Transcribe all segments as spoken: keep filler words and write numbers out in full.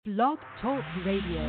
Blog Talk Radio.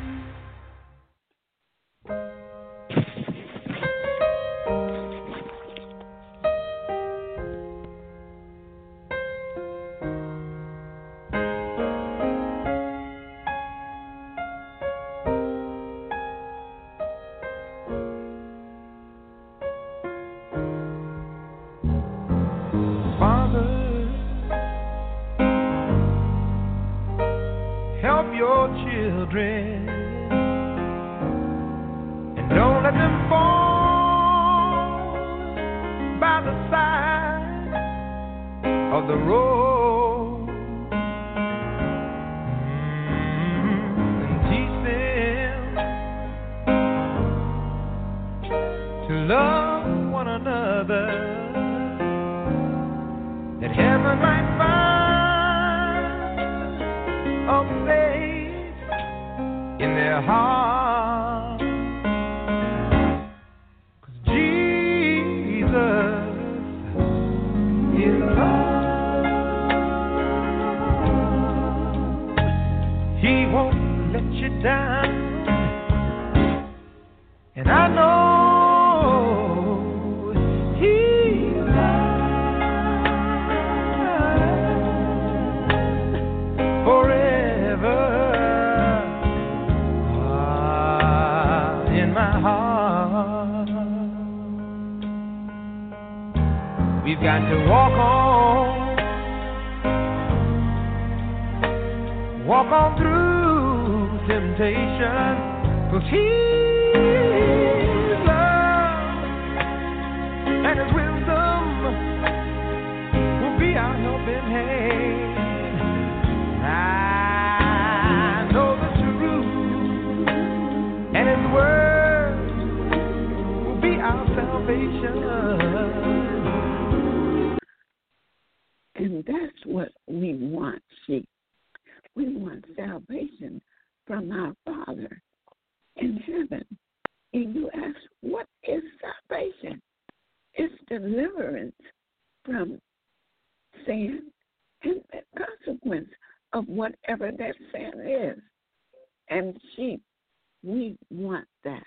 And that's what we want, see. We want salvation from our Father in heaven. And you ask, what is salvation? It's deliverance from sin and the consequence of whatever that sin is. And see, we want that.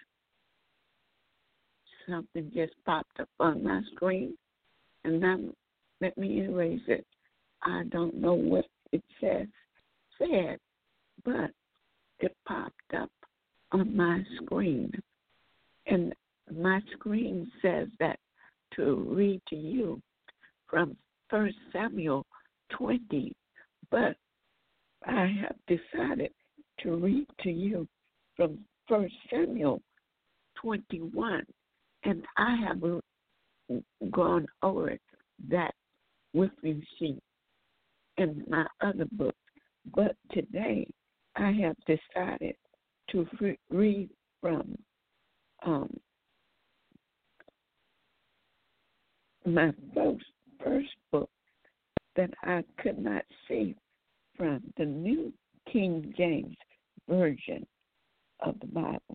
Something just popped up on my screen, and now let me erase it. I don't know what it says, said, but it popped up on my screen. And my screen says that to read to you from First Samuel twenty, but I have decided to read to you from First Samuel twenty-one, and I have gone over that with you, see, in my other book. But today I have decided to re- read from um, my first, first book that I could not see from the New King James Version of the Bible,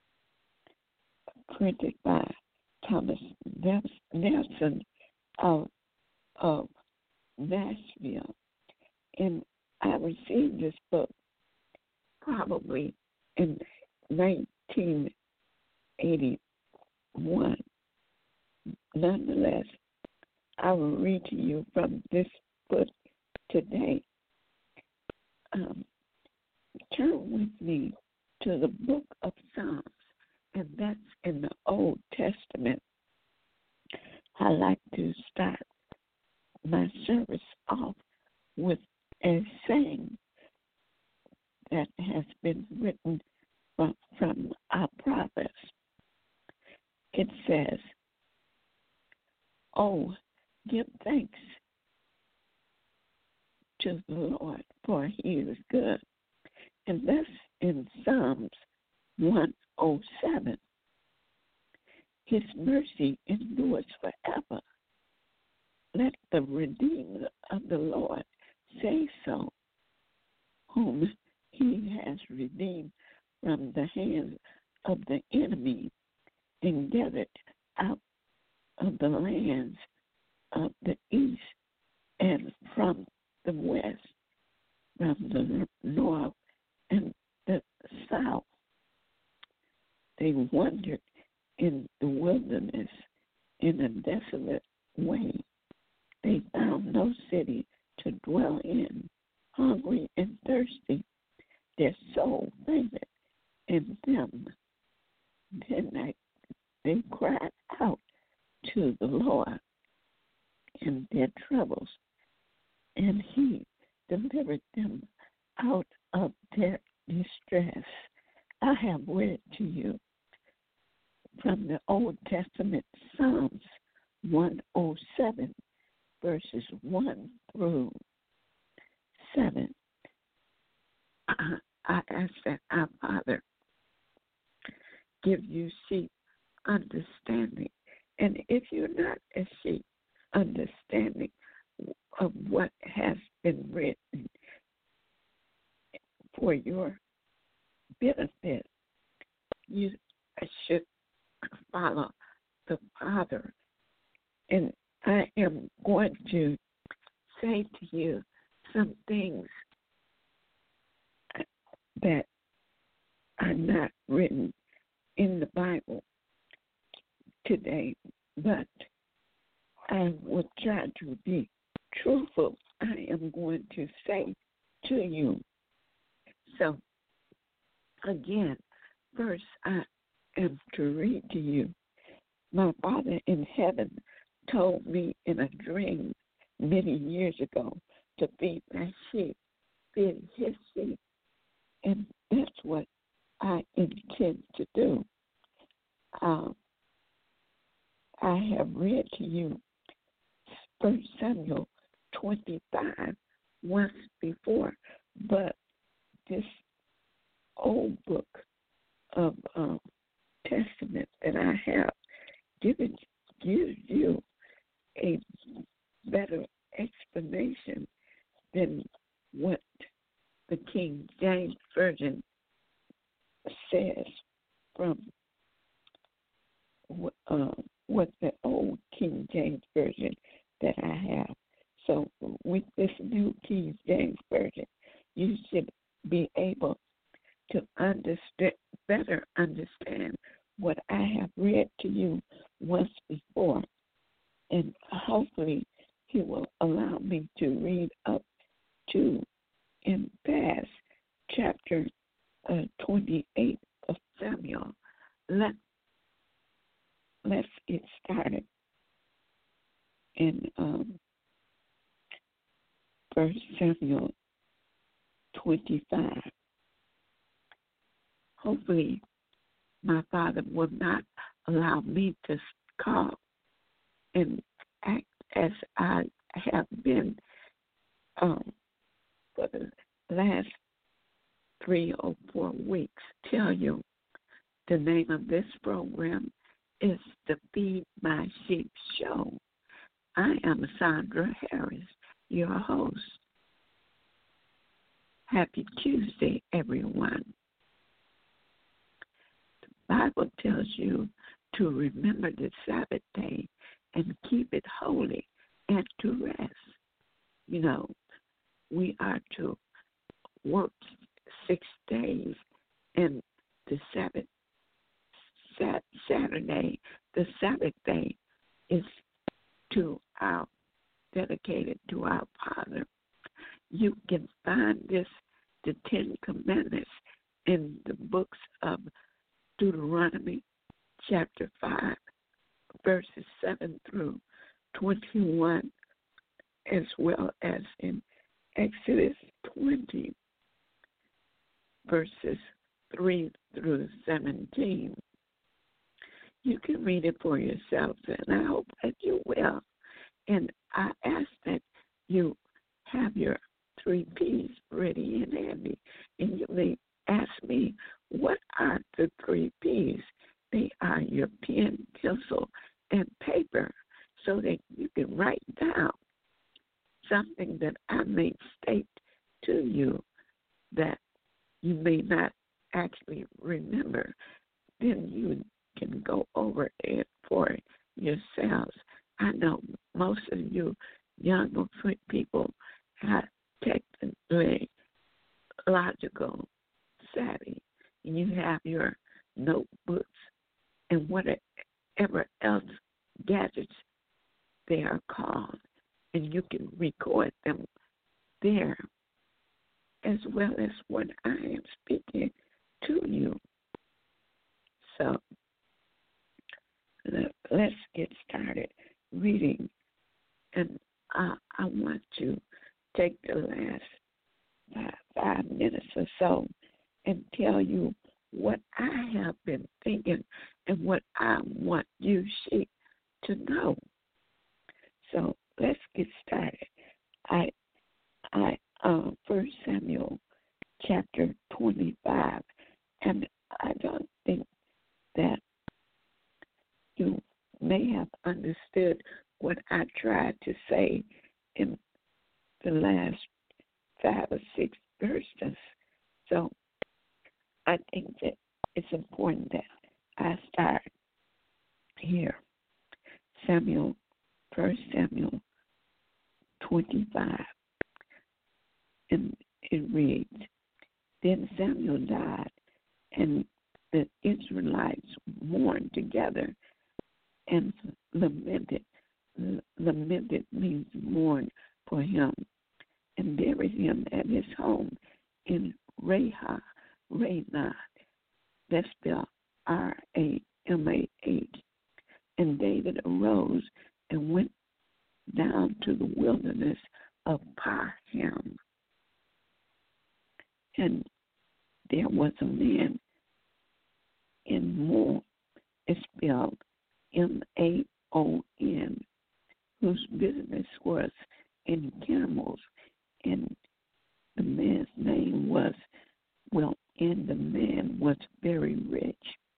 printed by Thomas Nelson of, of Nashville. And I received this book probably in nineteen eighty-one. Nonetheless, I will read to you from this book today. Um, turn with me to the book of Psalms, and that's in the Old Testament. I like to start my service off with a saying that has been written from, from our prophets. It says, "Oh, give thanks to the Lord, for he is good." And that's in Psalms one oh seven. His mercy endures forever. Let the redeemed of the Lord say so, whom he has redeemed from the hands of the enemy and gathered out of the lands of the east and from the west, from the north wandered in the wilderness in a desolate way. They found no city to dwell in. Hungry and thirsty, their soul fainted in them. Then they, they cried out to the Lord in their troubles, and he delivered them out of their distress. I have read to you from the Old Testament, Psalms one oh seven, verses one through seven. I ask that our Father give you sheep understanding. And if you're not a sheep, understanding of what has been written for your benefit, you should follow the Father. And I am going to say to you some things that are not written in the Bible today, but I will try to be truthful. I am going to say to you. So, again, first I am to read to you. My Father in heaven told me in a dream many years ago to feed my sheep, feed his sheep, and that's what I intend to do. Um, I have read to you First Samuel twenty-five once before, but this old book of um, Testament that I have given gives you a better explanation than what the King James Version says from uh, what the old King James Version that I have. So with this new King James Version, you should be able to understand, better understand what I have read to you once before. And hopefully he will allow me to read up to in past chapter uh, twenty-eight of Samuel. Let, let's get started in um, First Samuel twenty-five. Hopefully my Father will not allow me to call and act as I have been um, for the last three or four weeks. Tell you the name of this program is the Feed My Sheep Show. I am Sandra Harris, your host. Happy Tuesday, everyone. The Bible tells you to remember the Sabbath day and keep it holy and to rest. You know, we are to work six days, and the Sabbath, Saturday, the Sabbath day is to our, dedicated to our Father. You can find this, the Ten Commandments, in the books of Deuteronomy, chapter five, verses seven through twenty-one, as well as in Exodus twenty, verses three through seventeen. You can read it for yourself, and I hope that you will. And I ask that you have your three P's ready and handy. And you may ask me, what are the three P's? They are your pen, pencil, and paper, so that you can write down something that I may state to you that you may not actually remember. Then you can go over it for yourselves. I know most of you younger people have technically logical savvy, and you have your notebooks and whatever else gadgets they are called, and you can record them there, as well as what I am speaking to you. So let, let's get started reading, and I, I want to take the last five, five minutes or so and tell you what I have been thinking and what I want you sheep to know. So let's get started. I, I, uh, First Samuel chapter twenty-five, and I don't think that you may have understood what I tried to say in the last five or six verses. So I think that it's important that I start here. Samuel, First Samuel twenty-five, and it reads, Then Samuel died, and the Israelites mourned together and lamented. Lamented means mourn for him, and buried him at his home in Rahah, Rainath. That's spelled R A M A H. And David arose and went down to the wilderness of Parham. And there was a man in Moab, it's spelled M A O N, whose business was in camels, and the man's name was, well, and the man was very rich.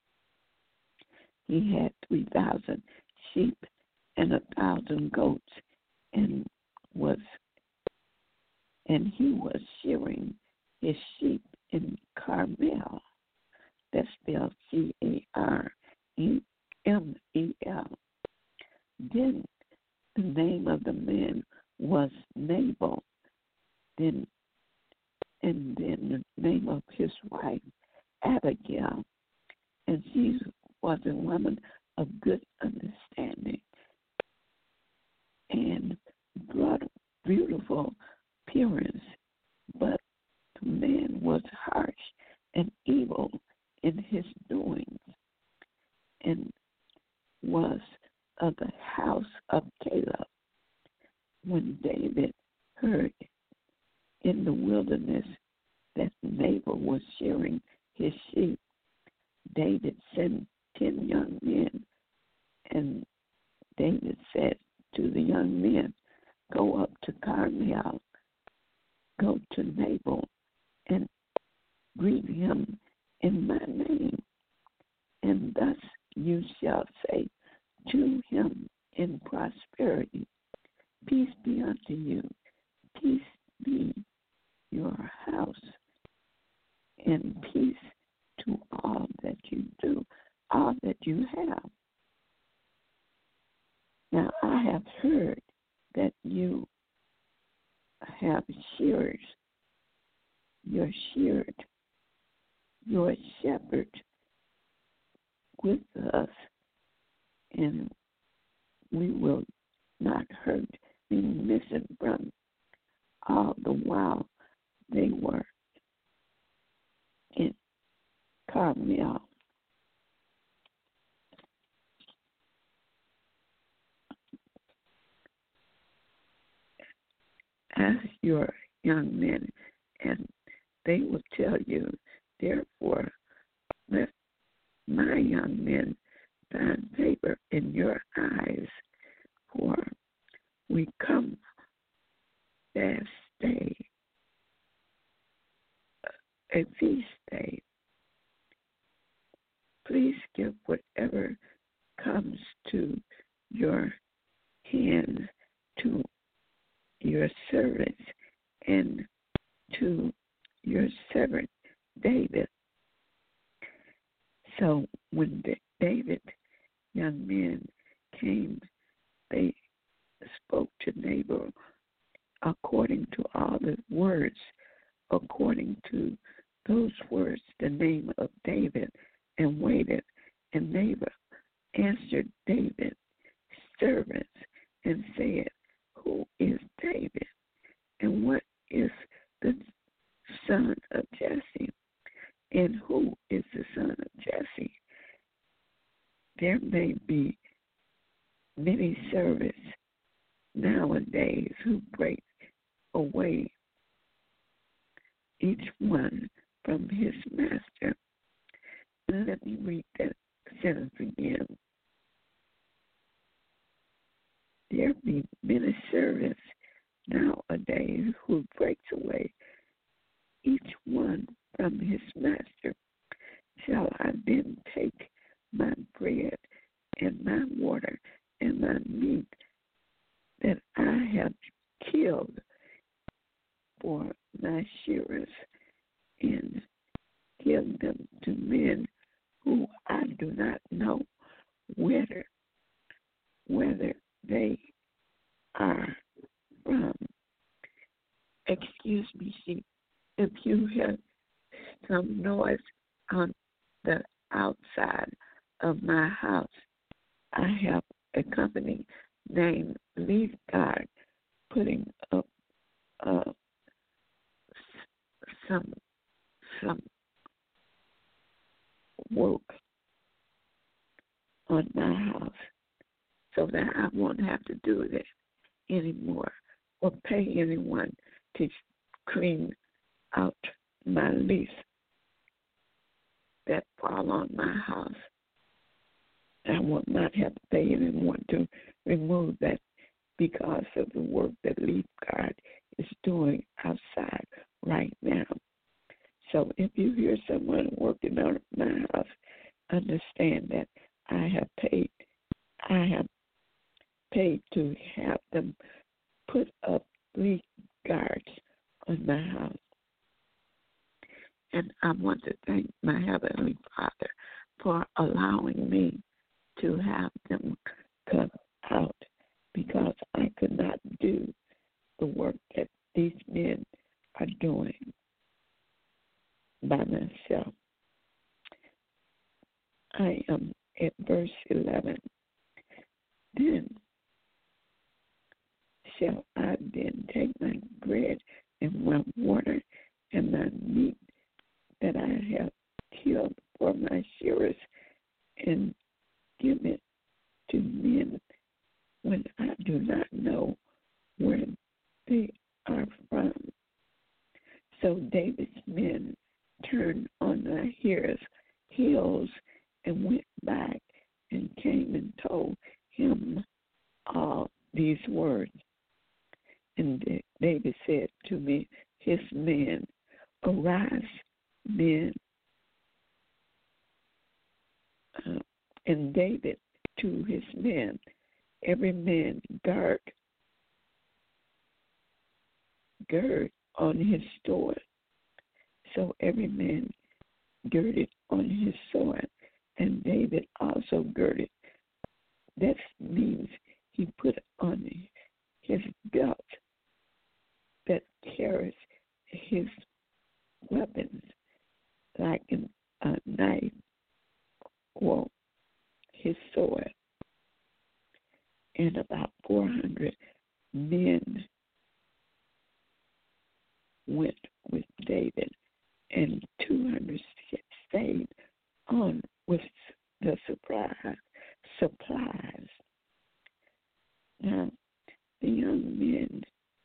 He had three thousand sheep and a thousand goats, and was, and he was shearing his sheep in Carmel. That's spelled C A R E M E L. Then the name of the man was Nabal. Then, and then the name of his wife, Abigail. And she was a woman of good understanding and brought beautiful appearance. But the man was harsh and evil in his doings, and was of the house of Caleb. When David heard in the wilderness that Nabal was shearing his sheep, David sent ten young men, and David said to the young men, Go up to Carmel, go to Nabal, and greet him in my name, and thus you shall say to him in prosperity, Peace be unto you, peace be your house, and peace to all that you do, all that you have. Now I have heard that you have sheared, you're sheared, your shepherd with us, and we will not hurt, be missing from all the while they were in Carmel. Ask your young men, and they will tell you, therefore, let my young men find favor in your eyes, for we come fast day, a feast day. Please give whatever comes to your hands to your servants and to your servant David. So when David, young men, came, they spoke to Nabal according to all the words, according to those words, the name of David, and waited. And Nabal, answered David's servants and said, Who is David? And what is the son of Jesse? And who is the son of Jesse? There may be many servants nowadays who break away, each one from his master. And let me read that sentence again. There be many servants nowadays who breaks away, each one from his master. Shall I then take my bread and my water and my meat that I have killed for my shearers and give them to men who I do not know whether whether they are from? Excuse me, see, if you hear some noise on the outside of my house, I have a company named Leaf Guard putting up uh, some some work on my house so that I won't have to do that anymore or pay anyone to clean out my leaf that fall on my house. I will not have to pay anyone to remove that because of the work that Leaf Guard is doing outside right now. So if you hear someone working on my house, understand that I have paid I have paid to have them put up leaf guards on my house. And I want to thank my Heavenly Father for allowing me to have them come out because I could not do the work that these men are doing by myself. I am at verse eleven. Then shall I then take my bread and my water and my meat that I have killed for my shearers and give it to men when I do not know where they are from? So David's men turned on the hearers' heels and went back and came and told him all these words. And David said to me, his men, Arise, men. Uh, and David to his men, every man guard, gird on his sword. So every man girded on his sword, and David also girded. That means he put on his belt that carries his weapons like a knife or his sword. And about four hundred men went with David, and two hundred stayed on with the surprise, supplies. Now, the young men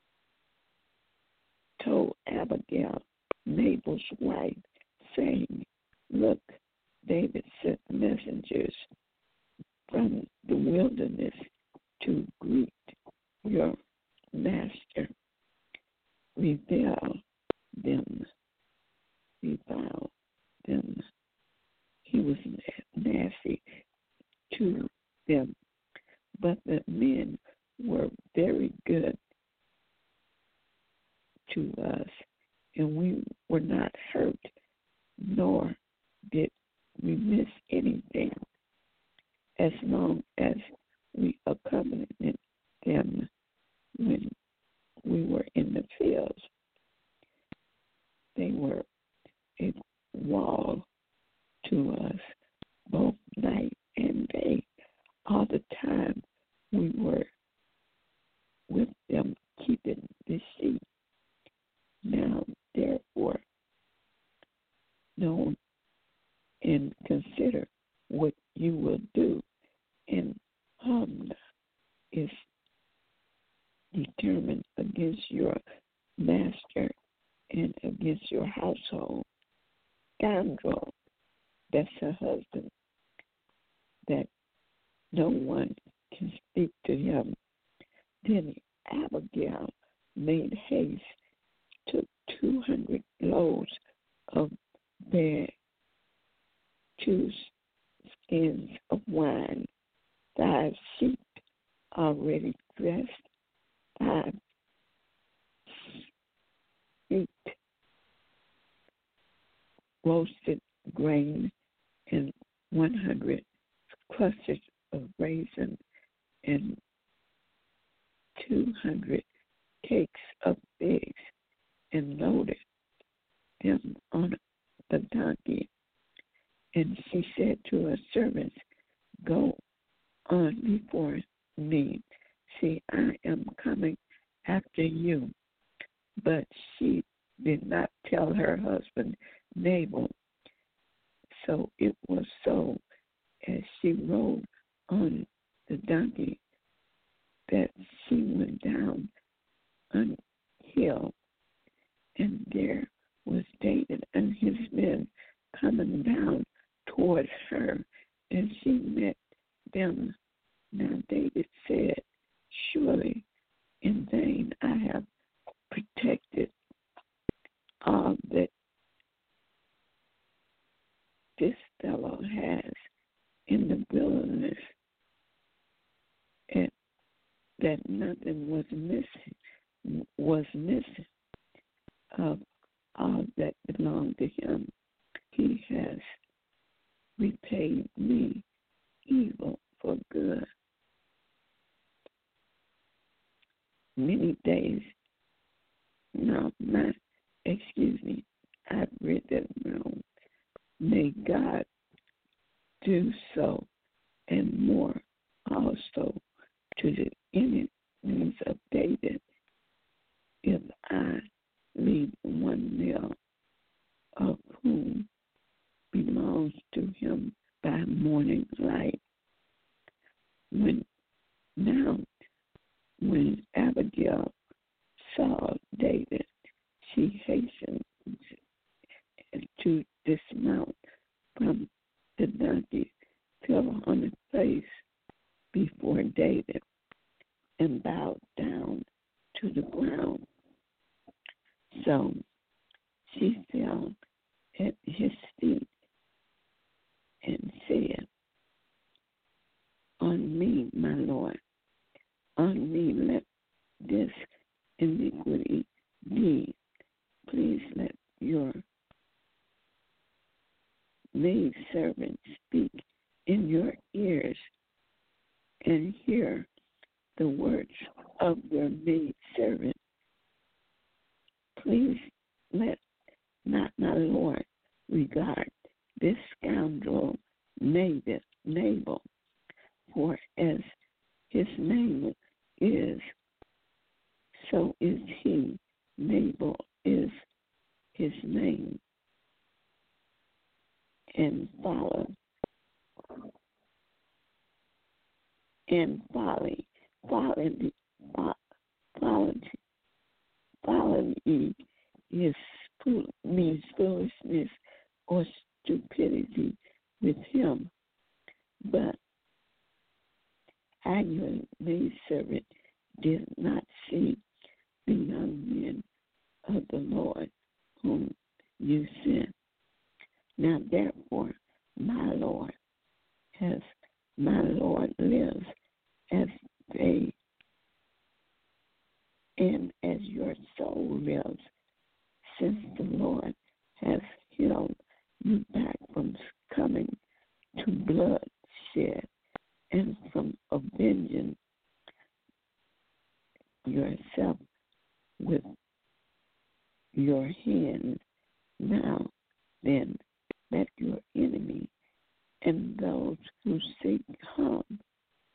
told Abigail, Nabal's wife, saying, Look, David sent messengers from the wilderness to greet your master. Revile them. Revile them. He was nasty to them, but the men were very good to us, and we were not hurt, nor did we miss anything, as long as we accompanied them when we were in the fields. They were a wall to us both night and day all the time we were with them keeping the sheep. Now, therefore, know and consider what you will do. And Hamna is determined against your master and against your household. Scoundrel, that's her husband, that no one can speak to him. Then Abigail made haste, took two hundred loaves of bread, two skins of wine, five sheep already dressed, five sheep roasted grain, and one hundred clusters of raisin, and two hundred cakes of figs, and loaded them on the donkey. And she said to her servants, go on before me. See, I am coming after you. But she did not tell her husband Nabal. So it was so, as she rode on the donkey, that she went down a hill, and there was David and his men coming down towards her, and she met them. Now David said, surely in vain I have protected all that this fellow has in the wilderness, and that nothing was missing, was missing of all that belonged to him. He has repaid me evil for good. Many days, no, not, excuse me, I've read that wrong. May God do so and more also to the enemies of David if I leave one meal of whom belongs to him by morning light. When now, when Abigail saw David, she hastened to dismount from the donkey, fell on his face before David, and bowed down to the ground. So she fell at his feet and said, on me, my Lord, on me let this iniquity be. Please let your maid servant speak in your ears and hear the words of your maid servant. Please let not my Lord regard this scoundrel Nabal, Nabal, for as his name is, so is he. Nabal is his name. And follow and folly, folly, folly, folly is means foolishness or stupidity with him. But I, your maidservant, did not see the young men of the Lord whom you sent. Now therefore, my Lord, as my Lord lives, as they and as your soul lives, since the Lord has held you back from coming to bloodshed and from avenging yourself with your hand, now then let your enemy and those who seek harm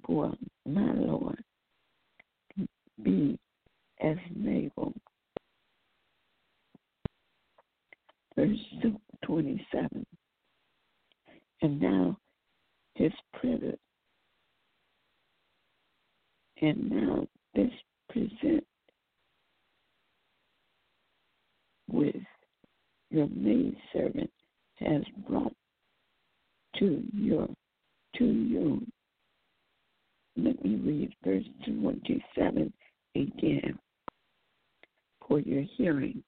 for my Lord be as Nabal. Verse twenty-seven. And now his present, and now this present with your maidservant has brought to your to you. Let me read verse twenty-seven again for your hearing.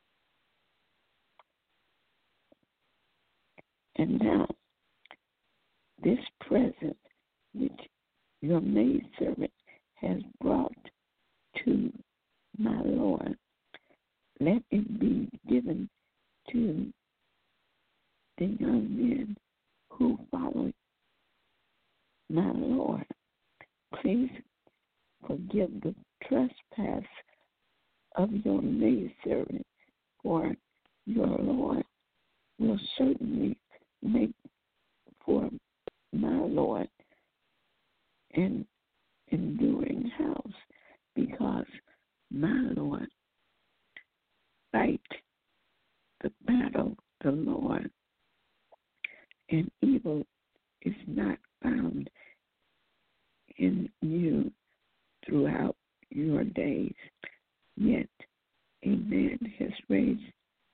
And now this present which your maidservant has brought to my Lord, let it be given to the young men who follow my Lord. Please forgive the trespass of your maidservant, for your Lord will certainly make for my Lord an enduring house, because my Lord fight the battle, the Lord, and evil is not found in you throughout your days. Yet a man has raised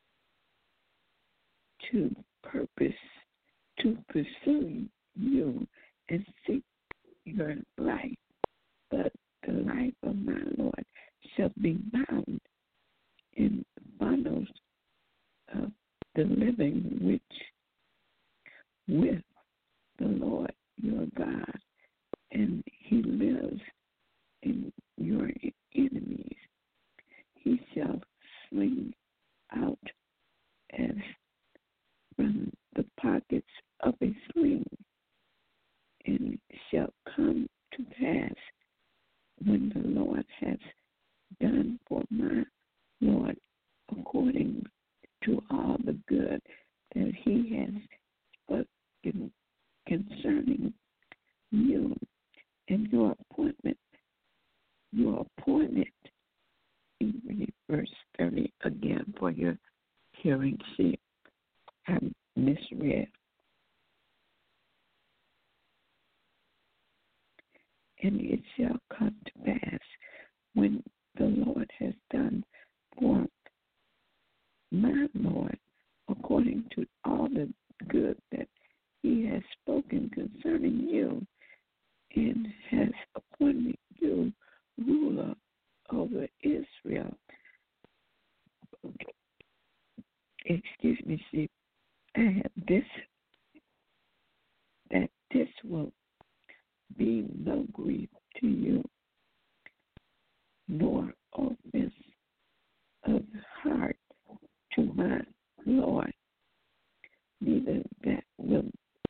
to purpose to pursue you and seek your life, but the life of my Lord shall be bound in bundles of the living, which with the Lord your God, and he lives in your enemies. He shall sling out as from the pockets of a sling, and it shall come to pass when the Lord has done for my Lord according to all the good that he has spoken concerning you and your appointment, your appointment. In verse thirty again for your hearing. See, I misread. And it shall come to pass when the Lord has done for my Lord according to all the good that he has spoken concerning you, and has appointed you ruler over Israel. Excuse me, see, I have this, that this will be no grief to you, nor offense of heart to my Lord, neither that will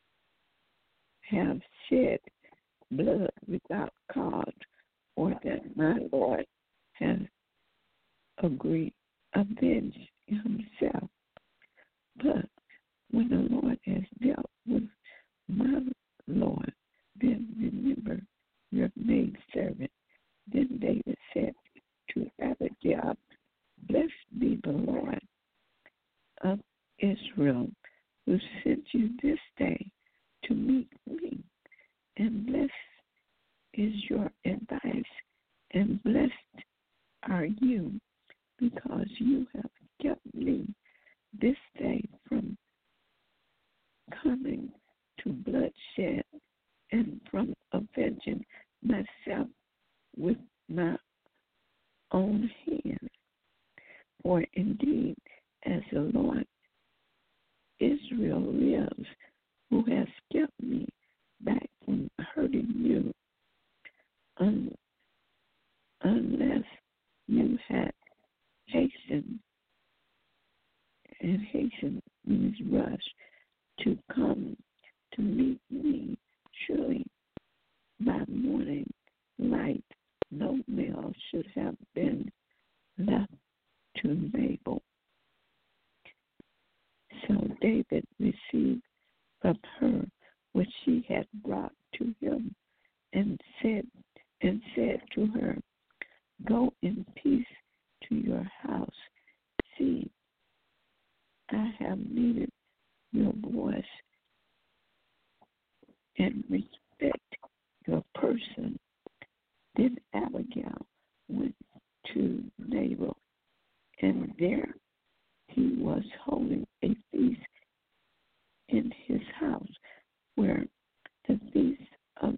have shed blood without cause, or that my Lord has agreed avenge himself. But when the Lord has dealt with my Lord, then remember your maidservant. Then David said to Abigail, blessed be the Lord of Israel, who sent you this day to meet me, and blessed is your advice, and blessed are you, because you have kept me this day from coming to bloodshed, and from avenging myself with my own hand. For indeed, as the Lord Israel lives, who has kept me back from hurting you, un- unless you had hastened, and hasten means rush, to come to meet me, surely by morning light no male should have been left to Nabal. So David received from her which she had brought to him and said and said to her, Go in peace to your house. See, I have needed your voice and respect your person. Then Abigail went to Nabal, and there he was holding a feast in his house, where the feast of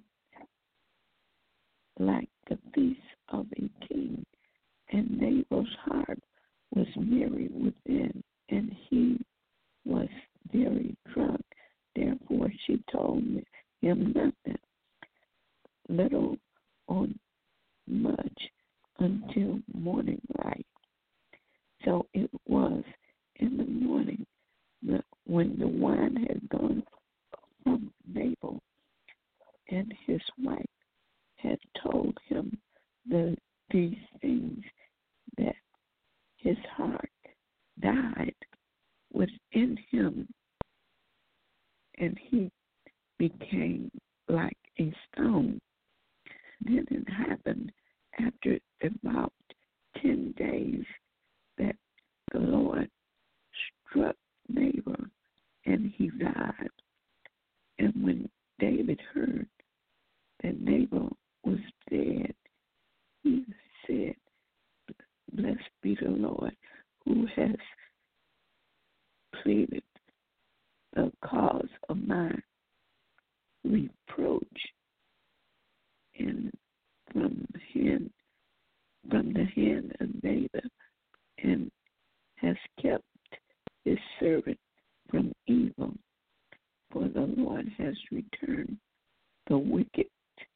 like the feast of a king, and Nabal's heart was merry within, and he was very drunk. Therefore she told him nothing, little or much, until morning light. So it was in the morning that when the wine had gone from Nabal, and his wife had told him the these things, that his heart died within him, and he became like a stone. Then it happened after about ten days that the Lord struck Nabal, and he died. And when David heard that Nabal was dead, he said, Blessed be the Lord, who has pleaded the cause of my reproach, and from the hand, from the hand of David, and has kept his servant from evil. For the Lord has returned the wickedness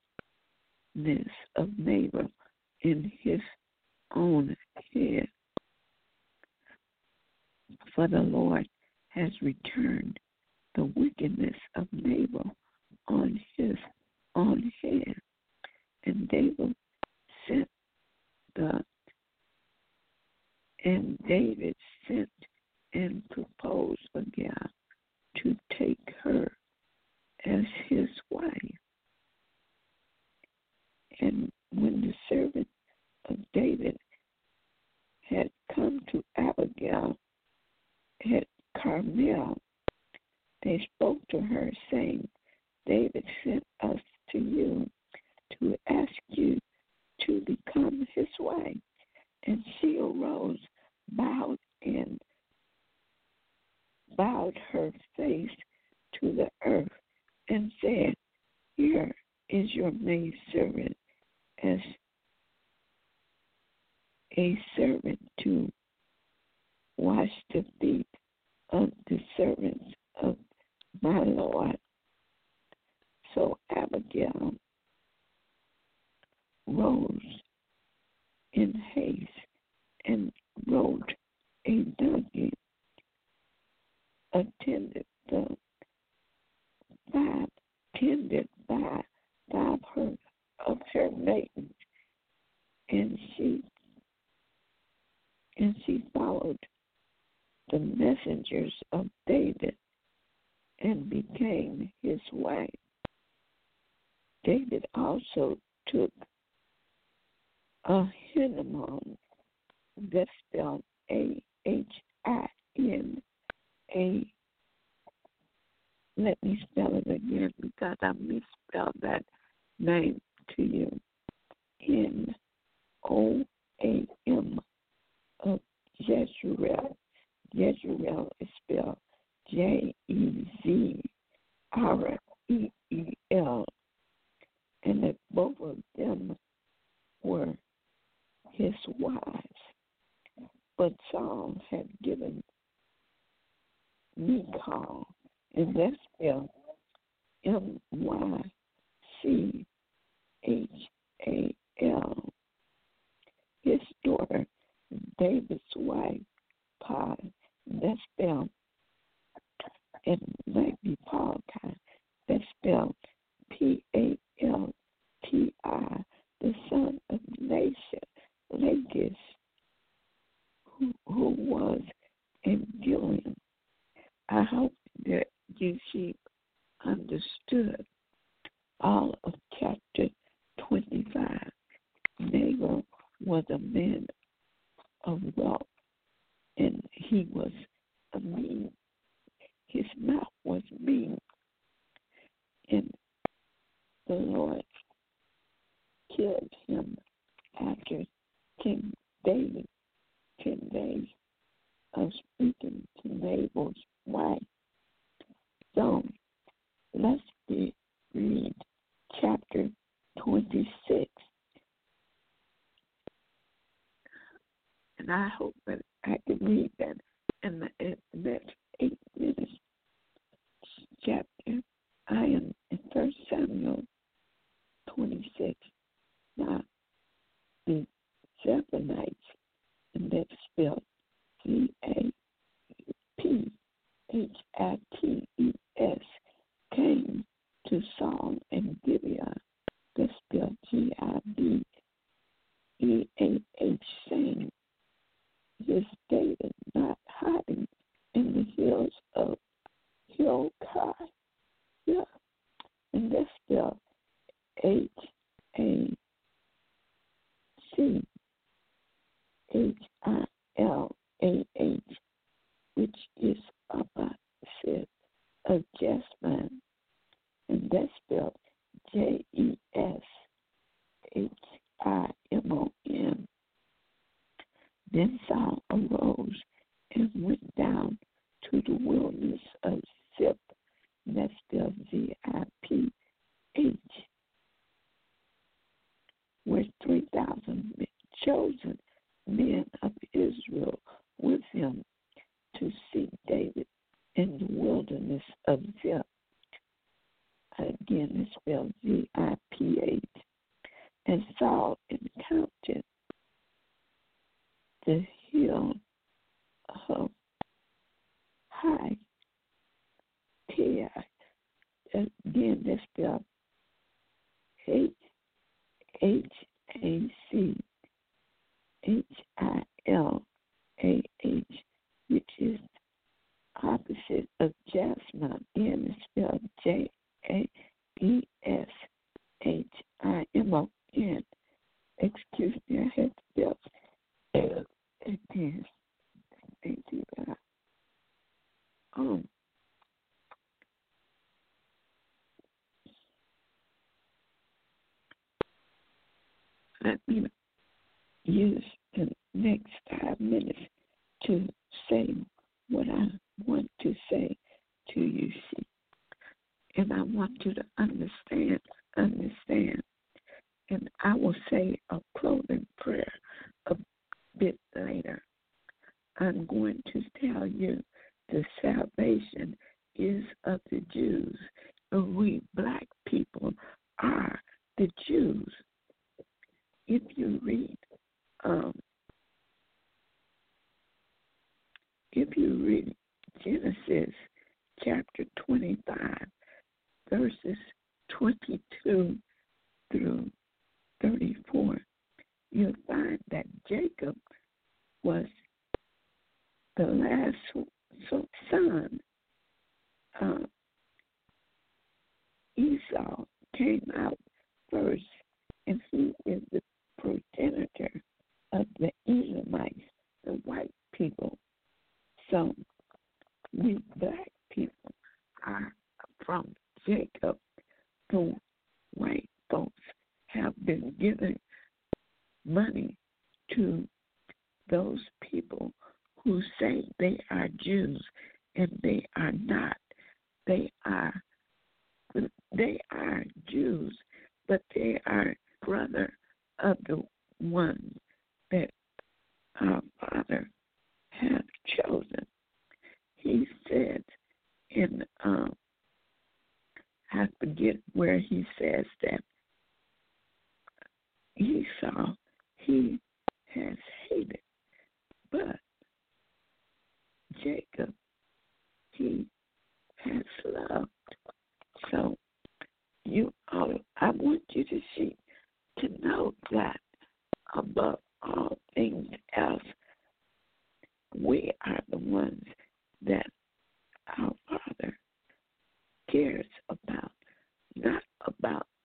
of Nabal in his own head. For the Lord has returned the wickedness of Nabal on his own head. And David sent the and David sent and proposed Abigail to take her as his wife. And when the servant of David had come to Abigail at Carmel, they spoke to her, saying, David sent us to you to ask you to become his wife. And she arose, bowed and bowed her face to the earth, and said, Here is your maidservant, as a servant to wash the feet of the servants of my Lord. So Abigail rose in haste and rode a donkey, attended the five, tended by five her, of her maidens, and she and she followed the messengers of David and became his wife. David also took Ahinoam, that's spelled A H I N A. Let me spell it again because I misspelled that name to you. N O A M of Jezreel. Jezreel is spelled J E Z R E E L. And that both of them were his wives. But Saul had given Michal, and that's spelled M Y C H A L, his daughter, David's wife, Pi, that's spelled, it might be Paul, that's spelled P A L T I, the son of Lachish, Lachish who, who was in Gilead. I hope that you she understood all of chapter twenty-five. Nabal was a man of wealth, and he was a mean. His mouth was mean, and the Lord killed him after King David, ten days of speaking to Nabal's wife. So let's be, read chapter twenty-six. And I hope that I can read that in the, in the next eight minutes. Chapter, I am in First Samuel twenty-six. Now, the Zephonites, and that's spelled Z A P H I T E S, came to Saul and Gibeah, that's spelled G I B E A H, saying, "Is David not hiding in the hills of Hilkiah?" Yeah, and that's spelled H A C H I L A H, which is opposite of Jessamine, and that's spelled J E S H I M O N. Then Saul arose and went down to the wilderness of Ziph, and that's spelled Z I P H, where three thousand chosen men of Israel with him to seek David in the wilderness of Ziph. Again, it's spelled Z I P H. And Saul encountered the hill of High Ki. Again, that's spelled H H A C H I L A H, which is opposite of Jasmine. Again, it's spelled J A E S H I M O N. Excuse me, I had to spell it again. Thank you, God. Um, let me use the next five minutes to say what I want to say to you, see. And I want you to understand, understand. And I will say a closing prayer a bit later. I'm going to tell you the salvation is of the Jews. And we black people are the Jews. If you read, um, if you read Genesis chapter twenty-five, verses twenty-two through thirty-four, you'll find that Jacob was the last son. Uh, Esau came out first, and he is the progenitor of the Edomites, the white people. So we black people are from Jacob. The white folks have been giving money to those people who say they are Jews, and they are not. They are they are Jews, but they are brother of the one that our Father has chosen. He said in um, I forget where he says that Esau he has hated, but Jacob he has loved. So you all, I want you to see, to know that above all things else, we are the ones that our Father cares about, not about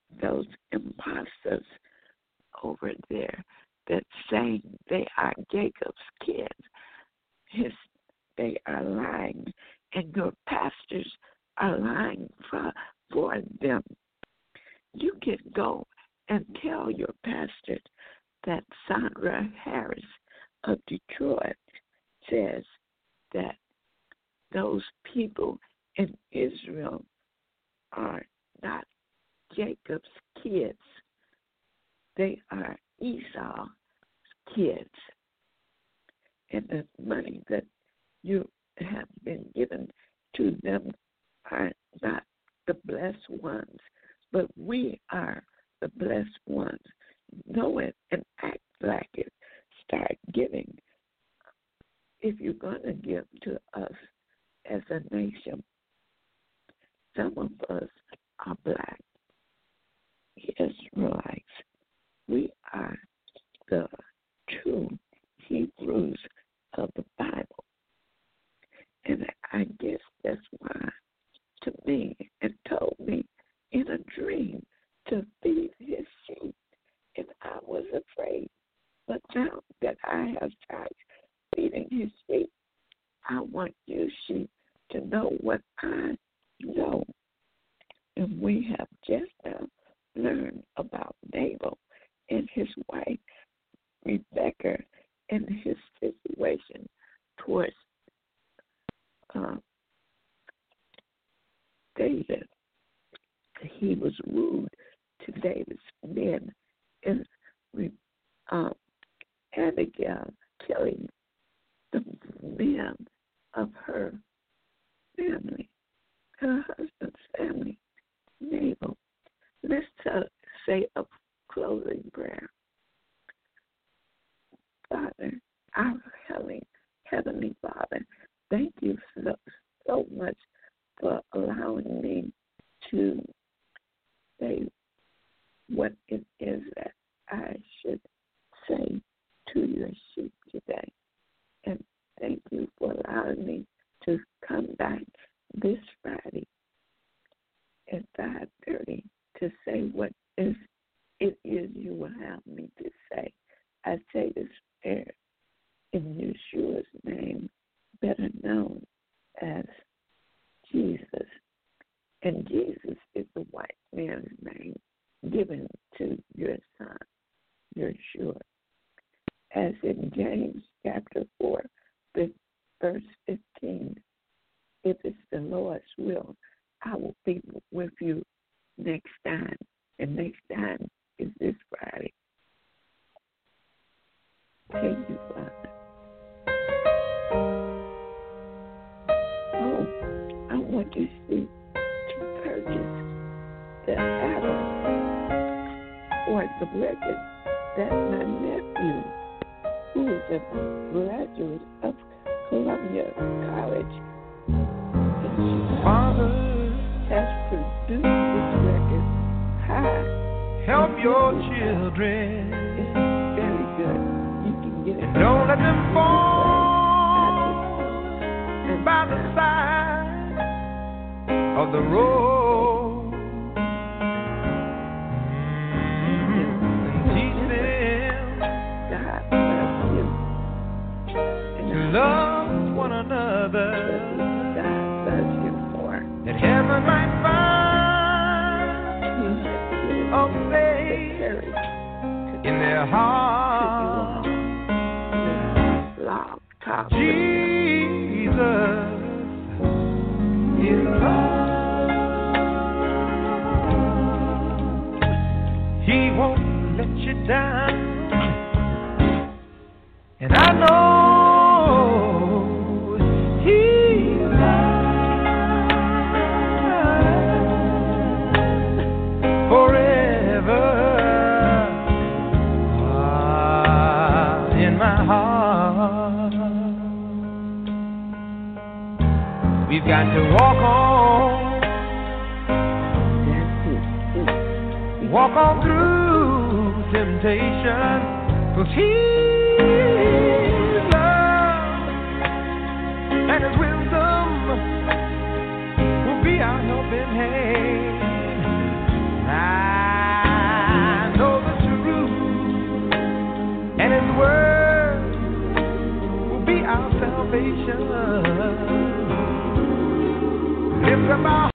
Jacob's kids. His, they are lying, and your pastors are lying for, for them. You can go and tell your pastor that Sandra Harris of Detroit says that those people in Israel are not Jacob's kids. They are Esau's kids. And the money that you have been given to them are not the blessed ones, but we are the blessed ones. Know it and act like it. Start giving. If you're going to give to us as a nation, some of us are black Israelites. We are the true Hebrews of the Bible. And I guess that's why, to me, it told me in a dream to feed his sheep. And I was afraid. But now that I have started feeding his sheep, I want you sheep to know what I know. And we have just now learned about Nabal and his wife, Rebecca, and his situation towards uh, David. He was rude to David's men, and um, Abigail killing the men of her family, her husband's family, Nabal. Let's uh, say a closing prayer. Father, our Heavenly, Heavenly Father, thank you so, so much for allowing me to say what it is that I should say to your sheep today. And thank you for allowing me to come back this Friday at five thirty to say what is it is you will have me to say. I say this prayer in Yeshua's name, better known as Jesus. And Jesus is the white man's name given to your son, Yeshua. As in James chapter four, verse fifteen, if it's the Lord's will, I will be with you next time. And next time is this Friday. Thank you, Father. Oh, I want you to purchase the Adam or the blessing that my nephew, who is a graduate of Columbia College, Father, has produced this record. Hi. help your children. It's very good. You can get it. Don't let them fall by the side of the road. And teach them God bless you. to love one another, God bless you for that heaven might find a the place courage in their to heart. do all the blog talk. Jesus is love. He won't let you down. And I know He's mine forever. Ah, in my heart. We've got to walk on, walk on through temptation, 'cause His love and His wisdom will be our helping hand. I know the truth, and His word salvation. Lift up our